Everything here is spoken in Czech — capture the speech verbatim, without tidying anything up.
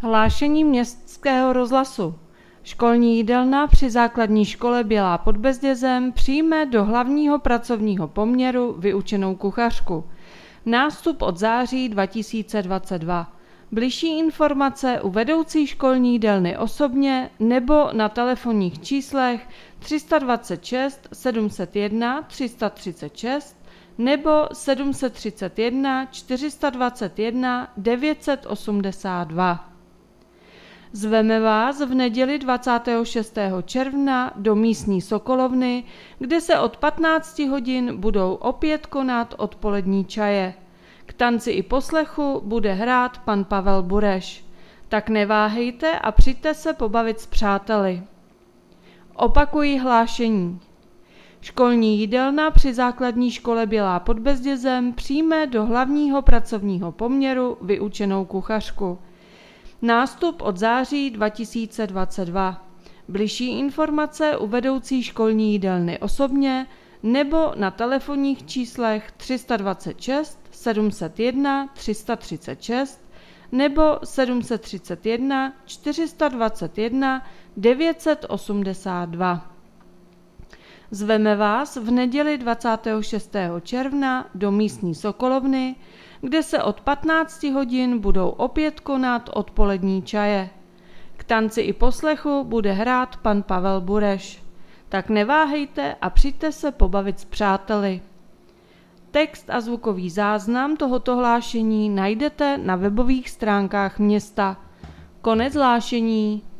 Hlášení Městského rozhlasu. Školní jídelna při základní škole Bělá pod Bezdězem přijme do hlavního pracovního poměru vyučenou kuchařku. Nástup od září dva tisíce dvacet dva. Bližší informace u vedoucí školní jídelny osobně nebo na telefonních číslech tři sta dvacet šest sedm set jedna tři sta třicet šest nebo sedm set třicet jedna čtyři sta dvacet jedna devět set osmdesát dva. Zveme vás v neděli dvacátého šestého června do místní Sokolovny, kde se od patnácti hodin budou opět konat odpolední čaje. K tanci i poslechu bude hrát pan Pavel Bureš. Tak neváhejte a přijďte se pobavit s přáteli. Opakuji hlášení. Školní jídelna při základní škole Bělá pod Bezdězem přijme do hlavního pracovního poměru vyučenou kuchařku. Nástup od září dva tisíce dvacet dva. Bližší informace u vedoucí školní jídelny osobně nebo na telefonních číslech tři sta dvacet šest sedm set jedna tři sta třicet šest nebo sedm set třicet jedna čtyři sta dvacet jedna devět set osmdesát dva. Zveme vás v neděli dvacátého šestého června do místní Sokolovny, kde se od patnácti hodin budou opět konat odpolední čaje. K tanci i poslechu bude hrát pan Pavel Bureš. Tak neváhejte a přijďte se pobavit s přáteli. Text a zvukový záznam tohoto hlášení najdete na webových stránkách města. Konec hlášení.